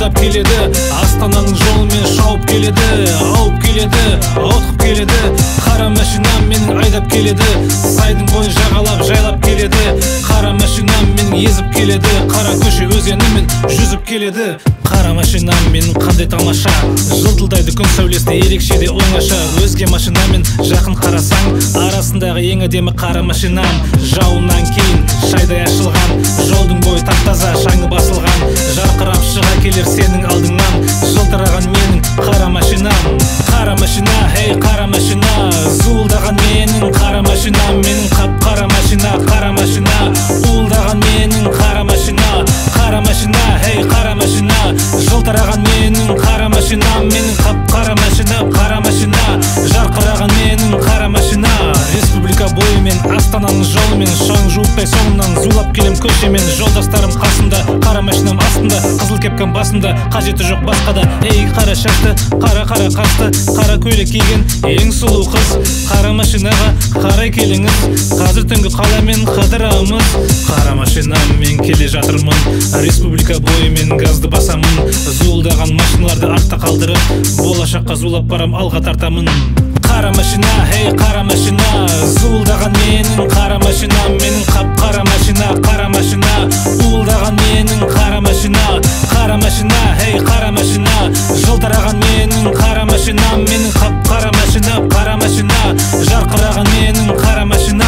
уылдап келеді, Астананың жолымен шауып келеді, ауып келеді, ауытқып келеді. Қара машинам менің айдап келеді, сайдың бойын жағалап жайлап келеді. Қара машинам менің езіп келеді, қара көше өзенімен жүзіп келеді. Қара машинам менің қандай тамаша, жылтылдайды күн сәулесіне ерекше де оңаша. Өзге машинамен жақын қарасаң, арасындағы ең әдемі қара машинам. Жауыннан кейін шайдай ашылған, жолдың бойы тап-таза, шаңы басылған. Жарқырап шыға келер сенің алдыңнан, жылтыраған менің қара машинам. Қара машина, хей қара машина, зуылдаған менің қара машинам. Менің қап-қара машина, қара машина, уылдаған менің қара машина. Қара машина, хей қара машина, жылтыраған менің қара машинам. Менің қап-қара машина, қара машина, жарқыраған менің қара машина. Республика бойымен, Астананың жолымен, шаң жуықтай соңымнан зулап келем көшемен. Жолдастарым қасымда, қара машинам астында, қызыл кепкам басымда, қажеті жоқ басқа да. Ей қара шашты, қара қасты, қара көйлек киген ең сұлу қыз. Қара машинаға қарай келіңіз, қазір түнгі қаламен қыдырамыз. Қара машинаммен келе жатырмын, республика бойымен газды басамын. Зуылдаған машиналарды артта қалдырып, болашаққа зулап барам, алға тартамын. Қара машина, хей қара машина, зуылдаған менің қара машинам. Менің қап-қара машина, қара машина, уылдаған менің қара машина. Қара машина, хей қара машина, жылтыраған менің қара машинам. Менің қап-қара машина, қара машина, жарқыраған менің қара машина.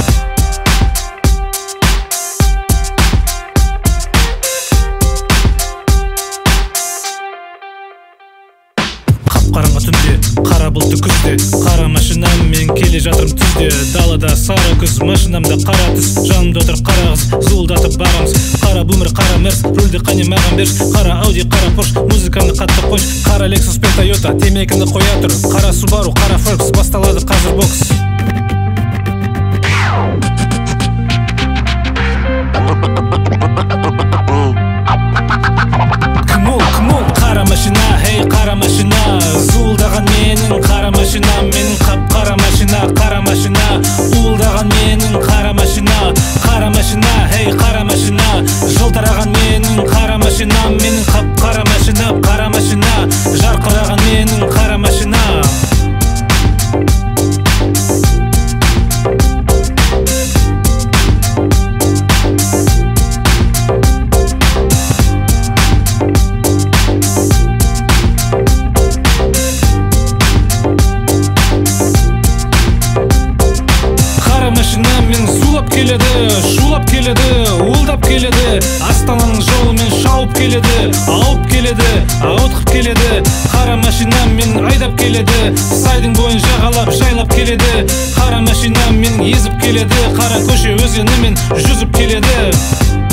Қараңғы түнде, қара бұлтты күзде, қара машинаммен келе жатырым түзде. Далада сары күз, машинамда қара түс, жанымда отыр қара қыз, зуылдатып барамыз. Қара бумер, қара мерс, рөлде қане маған берш. Қара ауди, қара порш, музыканы қатты қойш. Қара лексус пен тойота, темекінді қоя тұр. Қара субару, қара фолькс, басталады қазір бокс. Қара машина, хей қара машина, зуылдаған менің қара машинам. Менің қап-қара машина, қара машина, уылдаған менің қара машина. Қара машина, хей қара машина, жылтыраған менің қара машинам. Менің қап-қара машина, қара машина, жарқыраған менің қара машина. Келеді, шулап келеді, уылдап келеді, Астананың жолымен шауып келеді, ауып келеді, ауытқып келеді. Қара машинам менің айдап келеді, сайдың бойын жағалап жайлап келеді. Қара машинам менің езіп келеді, қара көше өзенімен жүзіп келеді.